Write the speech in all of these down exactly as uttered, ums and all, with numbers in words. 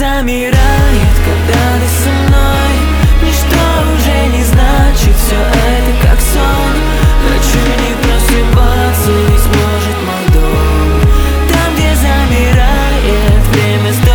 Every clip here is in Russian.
замирает, когда ты со мной. Ничто уже не значит, все это как сон. Хочу не просыпаться, ведь может мой дом там, где замирает время с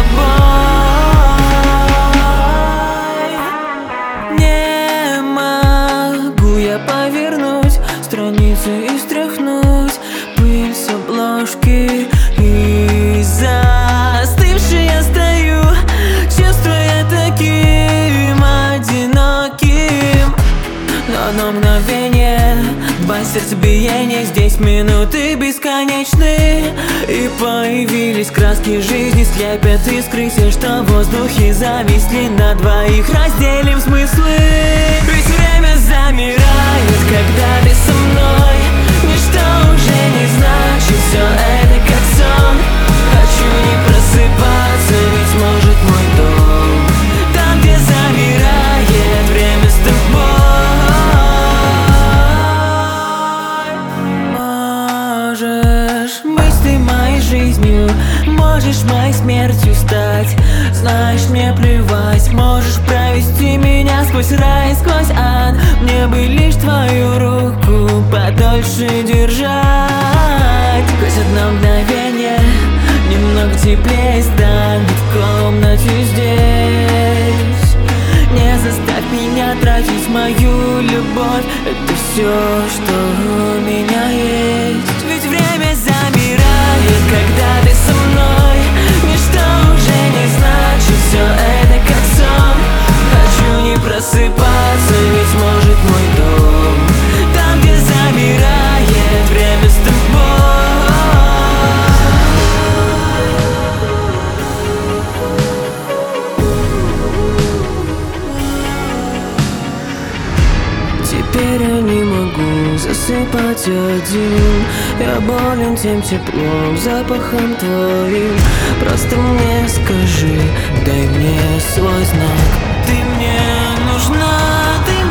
тобой. Не могу я повернуть страницы и стряхнуть пыль с обложки. И застывший я стою, чувствуя таким одиноким. Но одно мгновение, два сердцебиения, здесь минуты бесконечны. И появились краски жизни, слепят искры, все, что в воздухе зависли. На двоих разделим смыслы. Ведь время замирает, когда ты со мной. Ничто уже не значит, все это как сон. Хочу не просыпаться, ведь может мой дом там, где замирает время с тобой. Можешь быть ты моей жизнью, можешь моей смертью стать. Знаешь, мне плевать, можешь провести меня сквозь рай, сквозь ад. Мне бы лишь твою руку подольше держать. Хоть одно мгновение, немного теплее станет в комнате здесь. Не заставь меня тратить мою любовь, это все, что у меня есть. Ведь время замирает, когда ты со мной. Ничто уже не значит, все это как сон. Хочу не просыпаться, ведь может мой дом там, где замирает время с тобой. Теперь я не могу засыпать один. Я болен тем теплом, запахом твоим. Просто мне скажи, дай мне свой знак. Ты мне нужна, ты